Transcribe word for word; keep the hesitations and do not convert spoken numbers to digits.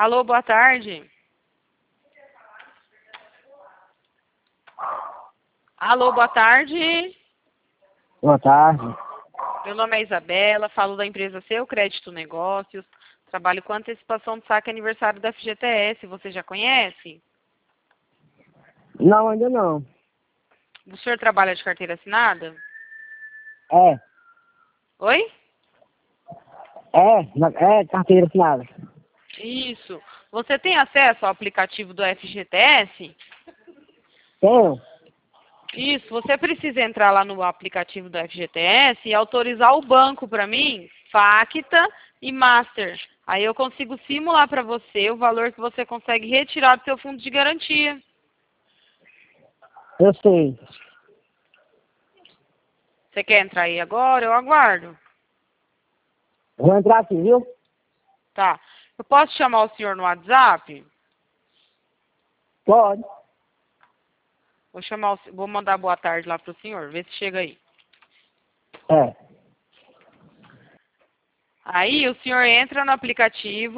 Alô, boa tarde. Alô, boa tarde. Boa tarde. Meu nome é Isabela, falo da empresa Seu Crédito Negócios. Trabalho com antecipação de saque aniversário da F G T S. Você já conhece? Não, ainda não. O senhor trabalha de carteira assinada? É, Oi? é, na- é carteira assinada. Isso. Você tem acesso ao aplicativo do F G T S? Tenho? Isso. Você precisa entrar lá no aplicativo do F G T S e autorizar o banco para mim, Facta e Master. Aí eu consigo simular para você o valor que você consegue retirar do seu fundo de garantia. Eu sei. Você quer entrar aí agora? Eu aguardo. Vou entrar aqui, viu? Tá. Eu posso chamar o senhor no WhatsApp? Pode. Vou chamar o, vou mandar boa tarde lá pro senhor, ver se chega aí. É. Aí o senhor entra no aplicativo.